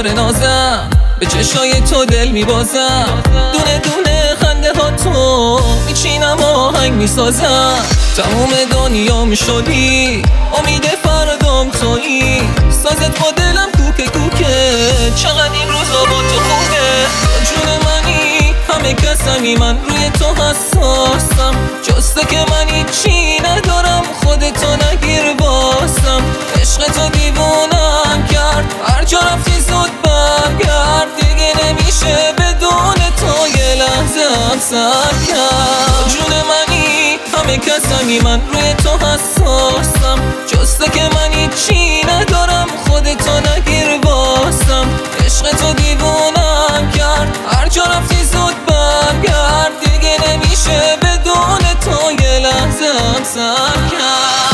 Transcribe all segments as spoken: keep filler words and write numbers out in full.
دلبر نازم، به چشای تو دل میبازم، دونه دونه خنده ها تو میچینم آهنگ میسازم. تموم دنیا میشدی، امید فردام تویی، سازت با دلم کوکه کوکه، چقدر این روزا با تو خوبه. جون منی همه کسمی، من روی تو حساسم، جسته که من هیچی ندارم، خودتو نگیر باسم. عشق تو دیوونم کرد، هر جا رفتی زود برگرد، دیگه نمیشه بدون تو یه لحظه هم سر کرد. جون منی همه کسمی، من روی تو حساسم، جسته که من هیچی ندارم، خودتو نگیر باسم. عشق تو دیوونم کرد، هر جا رفتی زود برگرد، دیگه نمیشه بدون تو یه لحظه هم سر کرد.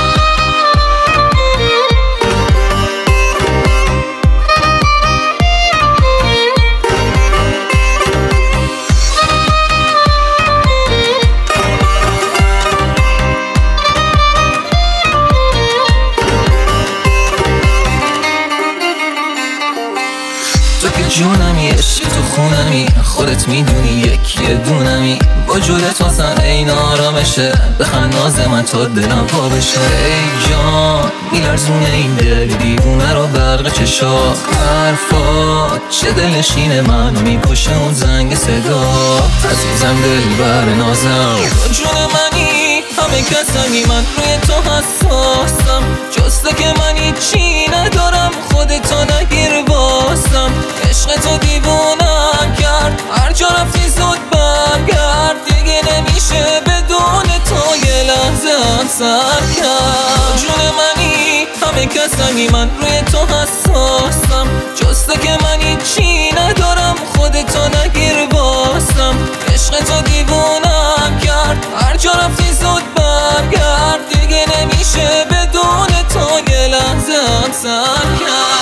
تو که جونمی، عشق تو خونمی، خودت میدونی یکی دونمی، وجودت واسم عین آرامشه، بخن ناز من تا دلم پا بشه. ای جان میلرزونه این دل دیوونه رو برق چشات، حرفات چه دلنشین من میپوشه اون زنگ صدا. عزیزم دلبر نازم، تو جون منی همه کسمی، من روی تو حساسم، جسته که من هیچی ندارم، خودتو نگیر باسم. عشق تو دیوونم کرد، هر جا رفتی زود برگرد، دیگه نمیشه بدون تو یه لحظه هم سر کرد. جون منی همه کسمی، من روی تو حساسم، جسته که من هیچی ندارم، خودتو نگیر باسم. عشق تو دیوونم کرد، هر جا رفتی زود برگرد، دیگه نمیشه بدون تو یه لحظه هم سر کرد.